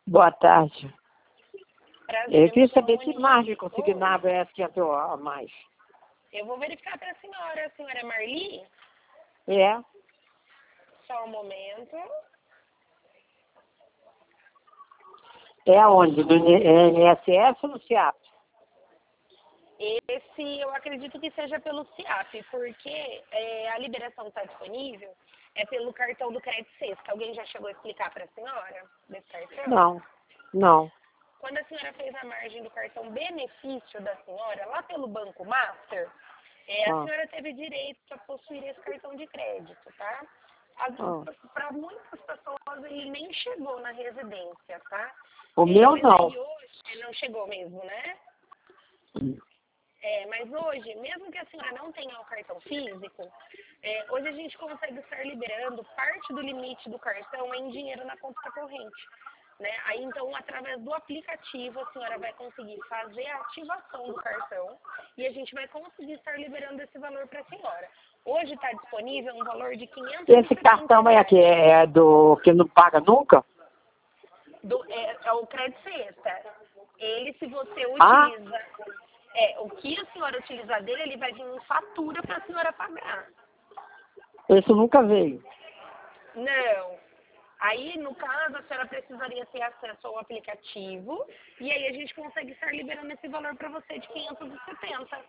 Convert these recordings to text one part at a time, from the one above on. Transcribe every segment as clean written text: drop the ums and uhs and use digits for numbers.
Boa tarde. Prazer, Eu queria me chamo saber se Aninha. margem consignava Oi. é 500 a mais. Eu vou verificar para a senhora. A senhora é Marli? É? Só um momento. É aonde? No INSS ou no CIAP? Esse eu acredito que seja pelo CIAP, porque a liberação está disponível é pelo cartão do Crédito Sexta. Alguém já chegou a explicar para a senhora desse cartão? Não. Quando a senhora fez a margem do cartão benefício da senhora, lá pelo Banco Master, a senhora teve direito a possuir esse cartão de crédito, tá? Para muitas pessoas ele nem chegou na residência, tá? O meu Mas não. aí hoje ele não chegou mesmo, né? Mas hoje, mesmo que a senhora não tenha o cartão físico, hoje a gente consegue estar liberando parte do limite do cartão em dinheiro na conta corrente. Né? Aí, então, através do aplicativo, a senhora vai conseguir fazer a ativação do cartão e a gente vai conseguir estar liberando esse valor para a senhora. Hoje está disponível um valor de R$ Esse cartão é que é do que não paga nunca? É o Crédito Sexta. Ele, se você utiliza... o que a senhora utilizar dele, ele vai vir em fatura para a senhora pagar. Esse nunca veio. Não. Aí, no caso, a senhora precisaria ter acesso ao aplicativo e aí a gente consegue estar liberando esse valor para você de 570.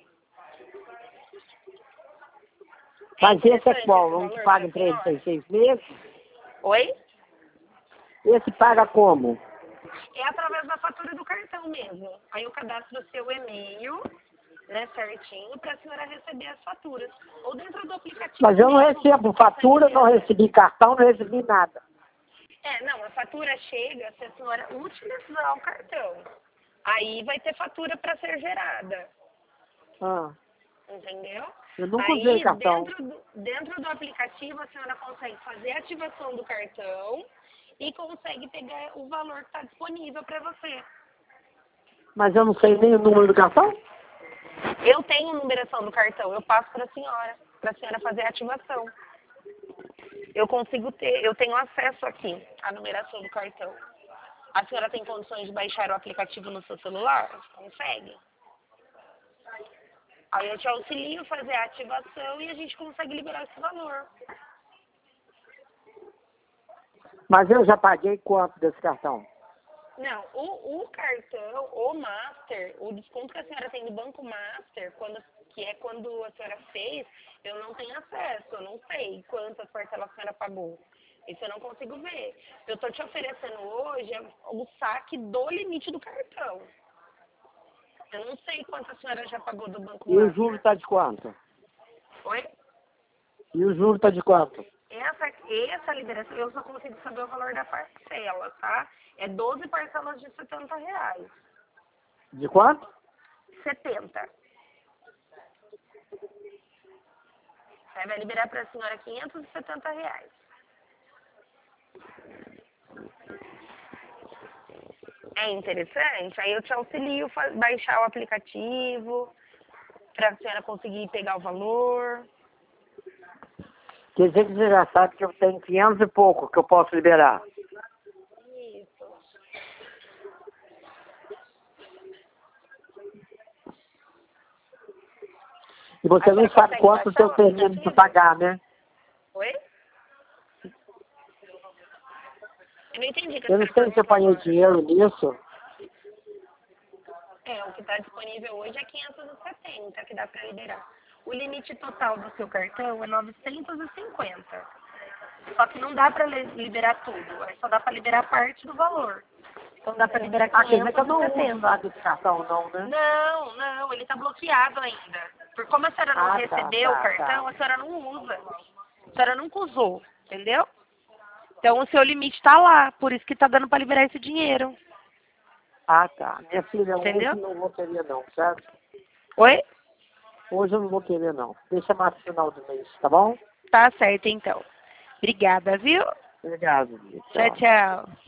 Mas esse é qual? Um que paga em 36 meses? Oi? Esse paga como? É através da fatura do cartão mesmo. Aí eu cadastro o seu e-mail, né, certinho, para a senhora receber as faturas. Ou dentro do aplicativo. Mas eu não recebo fatura, não recebi cartão, não recebi nada. Não, a fatura chega se a senhora utilizar o cartão. Aí vai ter fatura para ser gerada. Entendeu? Eu nunca usei cartão. Dentro do aplicativo, a senhora consegue fazer a ativação do cartão e consegue pegar o valor que está disponível para você. Mas eu não sei nem o número do cartão? Eu tenho a numeração do cartão, eu passo para a senhora fazer a ativação. Eu tenho acesso aqui à numeração do cartão. A senhora tem condições de baixar o aplicativo no seu celular? Consegue? Aí eu te auxilio a fazer a ativação e a gente consegue liberar esse valor. Mas eu já paguei quanto desse cartão? Não, o cartão, o Master, o desconto que a senhora tem do Banco Master, que é quando a senhora fez, eu não tenho acesso, eu não sei quantas parcelas a senhora pagou. Isso eu não consigo ver. Eu estou te oferecendo hoje o saque do limite do cartão. Eu não sei quanto a senhora já pagou do Banco Master. E o juro está de quanto? Oi? E o juro está de quanto? Essa liberação, eu só consigo saber o valor da parcela, tá? É 12 parcelas de R$ 70. De quanto? 70. Aí vai liberar para a senhora R$ 570. É interessante? Aí eu te auxilio a baixar o aplicativo para a senhora conseguir pegar o valor. Quer dizer que você já sabe que eu tenho 500 e pouco que eu posso liberar. Isso. E você nem sabe quanto eu termino de pagar, né? Oi? Eu não entendi. Eu não sei se eu apanhei dinheiro nisso. O que está disponível hoje é 570 que dá para liberar. O limite total do seu cartão é 950. Só que não dá para liberar tudo, só dá para liberar parte do valor. Então dá para liberar 570. Quer dizer que eu não uso nada desse cartão, não, né? Não, ele está bloqueado ainda. Por como a senhora não recebeu o cartão, a senhora não usa. A senhora nunca usou, entendeu? Então o seu limite está lá, por isso que está dando para liberar esse dinheiro. Tá. Minha filha, Entendeu? hoje não vou querer não, certo? Oi? Hoje eu não vou querer não. Deixa mais no final do mês, tá bom? Tá certo, então. Obrigada, viu? Obrigado. Tchau, tchau.